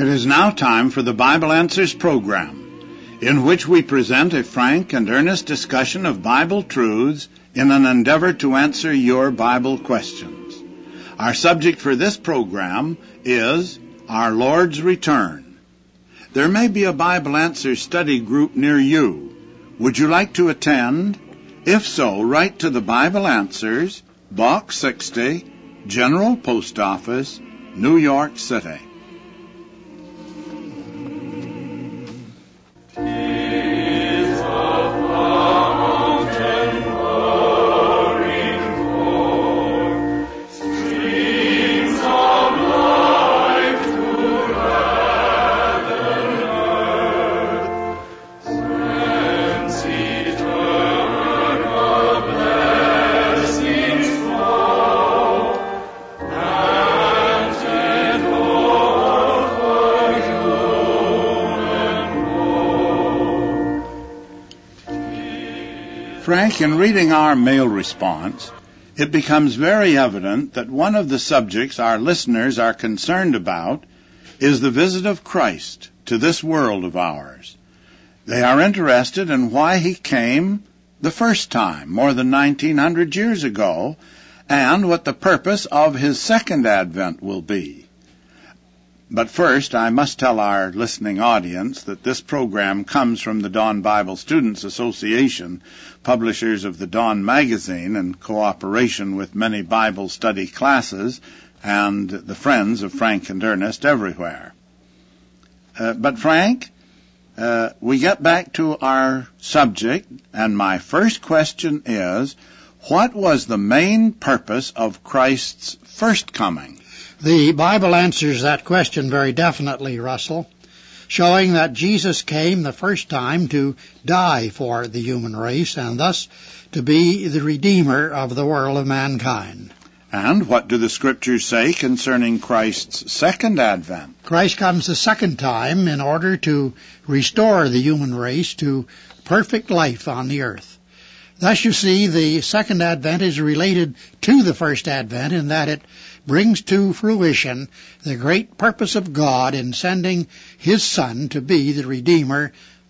It is now time for the Bible Answers program, in which we present a frank and earnest discussion of Bible truths in an endeavor to answer your Bible questions. Our subject for this program is Our Lord's Return. There may be a Bible Answers study group near you. Would you like to attend? If so, write to the Bible Answers, Box 60, General Post Office, New York City. Frank, in reading our mail response, it becomes very evident that one of the subjects our listeners are concerned about is the visit of Christ to this world of ours. They are interested in why he came the first time, more than 1900 years ago, and what the purpose of his second advent will be. But first, I must tell our listening audience that this program comes from the Dawn Bible Students Association, publishers of the Dawn magazine, in cooperation with many Bible study classes and the friends of Frank and Ernest everywhere. But Frank, we get back to our subject, and my first question is, what was the main purpose of Christ's first coming? The Bible answers that question very definitely, Russell, showing that Jesus came the first time to die for the human race and thus to be the Redeemer of the world of mankind. And what do the Scriptures say concerning Christ's second advent? Christ comes the second time in order to restore the human race to perfect life on the earth. Thus, you see, the second advent is related to the first advent in that it brings to fruition the great purpose of God in sending his Son to be the Redeemer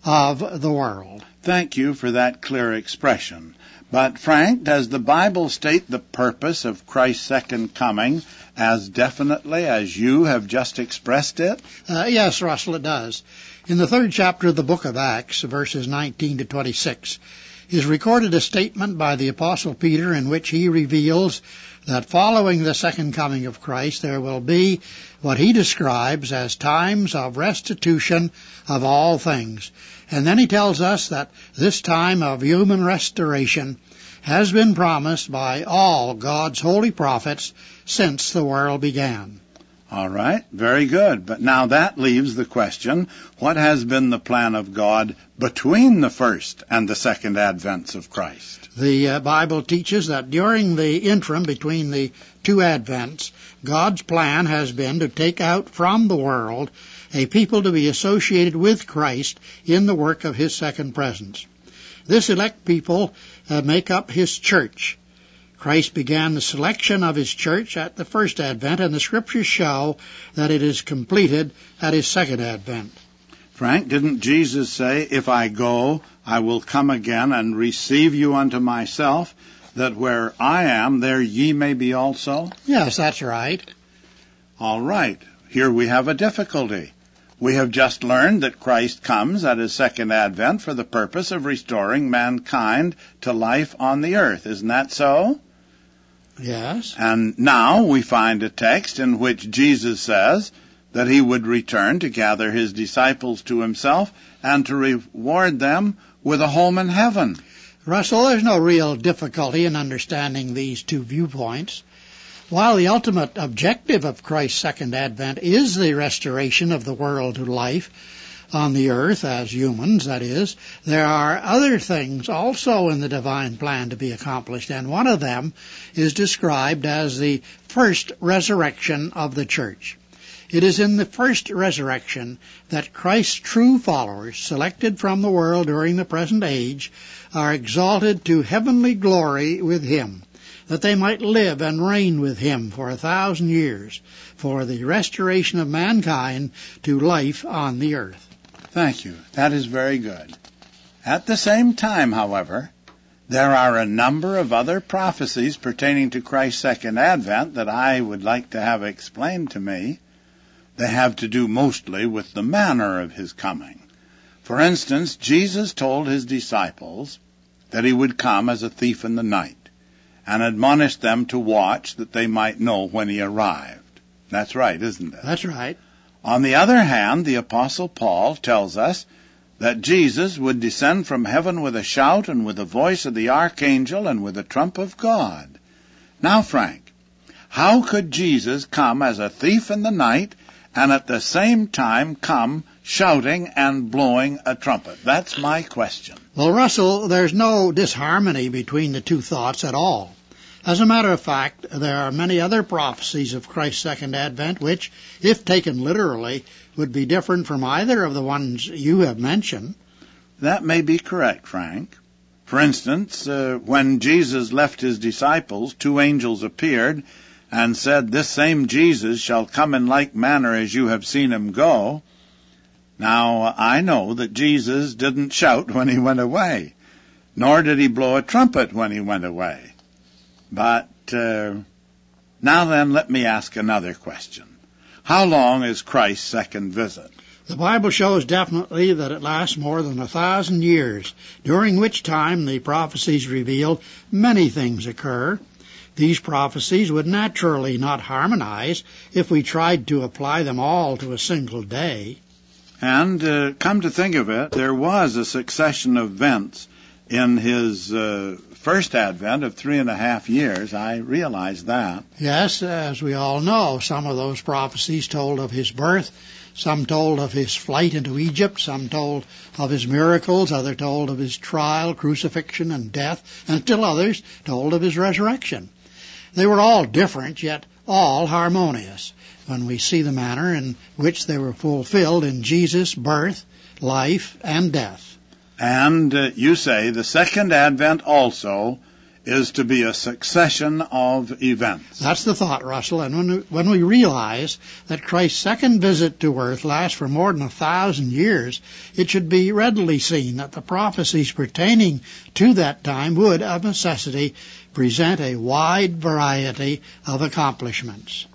of the world. Thank you for that clear expression. But, Frank, does the Bible state the purpose of Christ's second coming as definitely as you have just expressed it? Yes, Russell, it does. In the 3rd chapter of the book of Acts, verses 19 to 26, is recorded a statement by the Apostle Peter in which he reveals that following the second coming of Christ there will be what he describes as times of restitution of all things. And then he tells us that this time of human restoration has been promised by all God's holy prophets since the world began. All right, very good. But now that leaves the question, what has been the plan of God between the first and the second advents of Christ? The Bible teaches that during the interim between the two advents, God's plan has been to take out from the world a people to be associated with Christ in the work of his second presence. This elect people make up his church. Christ began the selection of his church at the first advent, and the Scriptures show that it is completed at his second advent. Frank, didn't Jesus say, if I go, I will come again and receive you unto myself, that where I am, there ye may be also? Yes, that's right. All right. Here we have a difficulty. We have just learned that Christ comes at his second advent for the purpose of restoring mankind to life on the earth. Isn't that so? Yes. And now we find a text in which Jesus says that he would return to gather his disciples to himself and to reward them with a home in heaven. Russell, there's no real difficulty in understanding these two viewpoints. While the ultimate objective of Christ's second advent is the restoration of the world to life on the earth as humans, that is, there are other things also in the divine plan to be accomplished, and one of them is described as the first resurrection of the church. It is in the first resurrection that Christ's true followers, selected from the world during the present age, are exalted to heavenly glory with him. that they might live and reign with him for 1,000 years, for the restoration of mankind to life on the earth. Thank you. That is very good. At the same time, however, there are a number of other prophecies pertaining to Christ's second advent that I would like to have explained to me. They have to do mostly with the manner of his coming. For instance, Jesus told his disciples that he would come as a thief in the night, and admonished them to watch that they might know when he arrived. That's right, isn't it? That's right. On the other hand, the Apostle Paul tells us that Jesus would descend from heaven with a shout and with the voice of the archangel and with the trump of God. Now, Frank, how could Jesus come as a thief in the night and at the same time come shouting and blowing a trumpet? That's my question. Well, Russell, there's no disharmony between the two thoughts at all. As a matter of fact, there are many other prophecies of Christ's second advent which, if taken literally, would be different from either of the ones you have mentioned. That may be correct, Frank. For instance, when Jesus left his disciples, 2 angels appeared and said, "This same Jesus shall come in like manner as you have seen him go." Now, I know that Jesus didn't shout when he went away, nor did he blow a trumpet when he went away. But now then, let me ask another question. How long is Christ's second visit? The Bible shows definitely that it lasts more than 1,000 years, during which time the prophecies reveal many things occur. These prophecies would naturally not harmonize if we tried to apply them all to a single day. And come to think of it, there was a succession of events in his first advent of 3.5 years. I realize that. Yes, as we all know, some of those prophecies told of his birth, some told of his flight into Egypt, some told of his miracles, others told of his trial, crucifixion, and death, and still others told of his resurrection. They were all different, yet all harmonious, when we see the manner in which they were fulfilled in Jesus' birth, life, and death. And you say the second advent also is to be a succession of events. That's the thought, Russell. And when we realize that Christ's second visit to earth lasts for more than 1,000 years, it should be readily seen that the prophecies pertaining to that time would, of necessity, present a wide variety of accomplishments.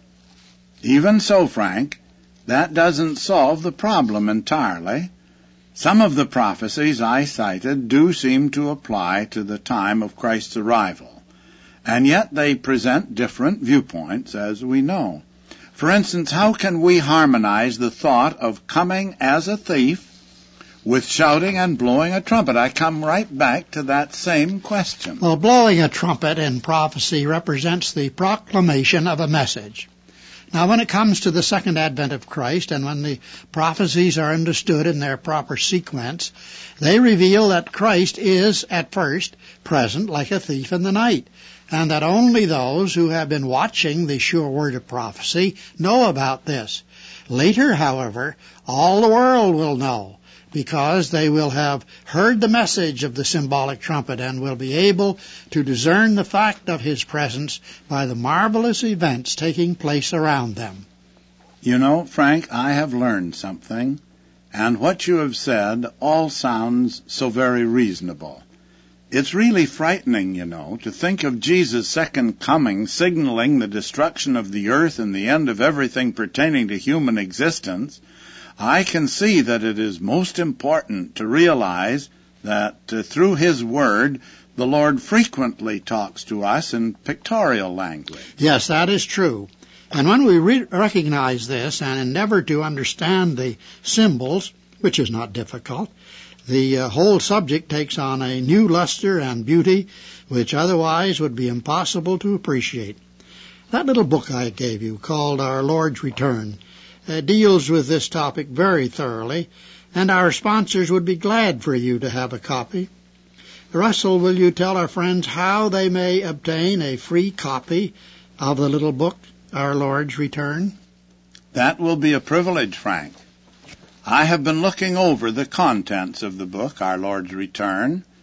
Even so, Frank, that doesn't solve the problem entirely. Some of the prophecies I cited do seem to apply to the time of Christ's arrival, and yet they present different viewpoints, as we know. For instance, how can we harmonize the thought of coming as a thief with shouting and blowing a trumpet? I come right back to that same question. Well, blowing a trumpet in prophecy represents the proclamation of a message. Now, when it comes to the second advent of Christ, and when the prophecies are understood in their proper sequence, they reveal that Christ is, at first, present like a thief in the night, and that only those who have been watching the sure word of prophecy know about this. Later, however, all the world will know, because they will have heard the message of the symbolic trumpet and will be able to discern the fact of his presence by the marvelous events taking place around them. You know, Frank, I have learned something, and what you have said all sounds so very reasonable. It's really frightening, you know, to think of Jesus' second coming signaling the destruction of the earth and the end of everything pertaining to human existence. I can see that it is most important to realize that through his word, the Lord frequently talks to us in pictorial language. Yes, that is true. And when we recognize this and endeavor to understand the symbols, which is not difficult, the whole subject takes on a new luster and beauty which otherwise would be impossible to appreciate. That little book I gave you, called Our Lord's Return, deals with this topic very thoroughly, and our sponsors would be glad for you to have a copy. Russell, will you tell our friends how they may obtain a free copy of the little book, Our Lord's Return? That will be a privilege, Frank. I have been looking over the contents of the book, Our Lord's Return,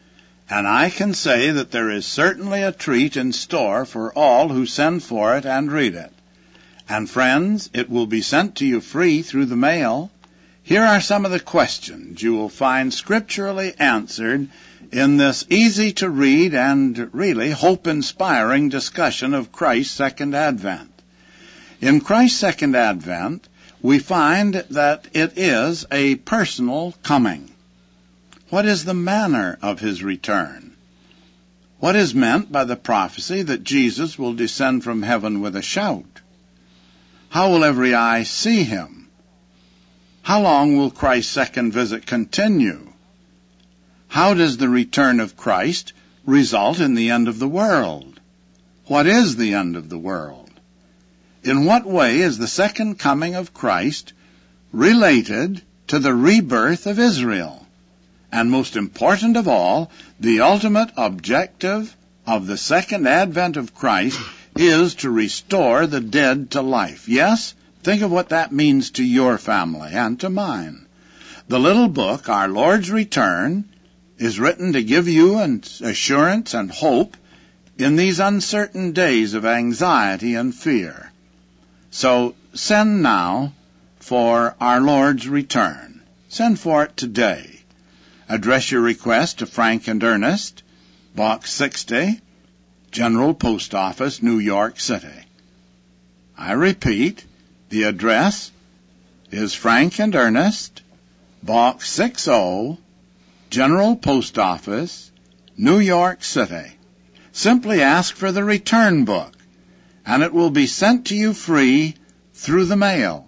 and I can say that there is certainly a treat in store for all who send for it and read it. And friends, it will be sent to you free through the mail. Here are some of the questions you will find scripturally answered in this easy-to-read and really hope-inspiring discussion of Christ's Second Advent. In Christ's Second Advent, we find that it is a personal coming. What is the manner of his return? What is meant by the prophecy that Jesus will descend from heaven with a shout? How will every eye see him? How long will Christ's second visit continue? How does the return of Christ result in the end of the world? What is the end of the world? In what way is the second coming of Christ related to the rebirth of Israel? And most important of all, the ultimate objective of the second advent of Christ is to restore the dead to life. Yes, think of what that means to your family and to mine. The little book, Our Lord's Return, is written to give you an assurance and hope in these uncertain days of anxiety and fear. So send now for Our Lord's Return. Send for it today. Address your request to Frank and Ernest, Box 60, General Post Office, New York City. I repeat, the address is Frank and Ernest, Box 60, General Post Office, New York City. Simply ask for the return book, and it will be sent to you free through the mail.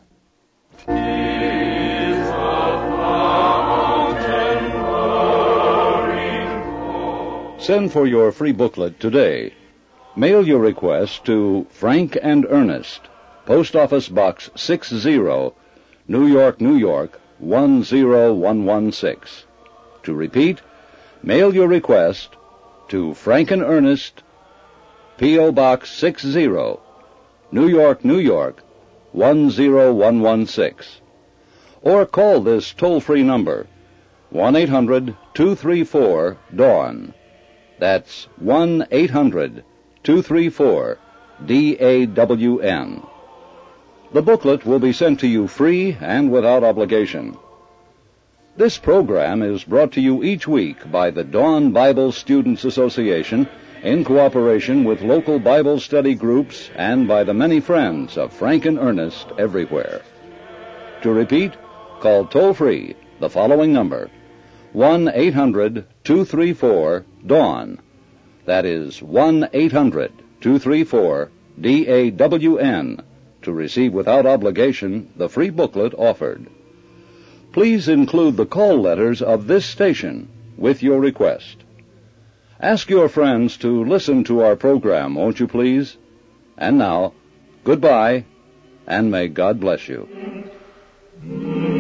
Send for your free booklet today. Mail your request to Frank and Ernest, Post Office Box 60, New York, New York, 10116. To repeat, mail your request to Frank and Ernest, P.O. Box 60, New York, New York, 10116. Or call this toll-free number, 1-800-234-DAWN. That's 1-800-234-DAWN. The booklet will be sent to you free and without obligation. This program is brought to you each week by the Dawn Bible Students Association in cooperation with local Bible study groups and by the many friends of Frank and Ernest everywhere. To repeat, call toll-free the following number, 1-800-234-DAWN. That is 1-800-234-DAWN to receive without obligation the free booklet offered. Please include the call letters of this station with your request. Ask your friends to listen to our program, won't you please? And now, goodbye, and may God bless you.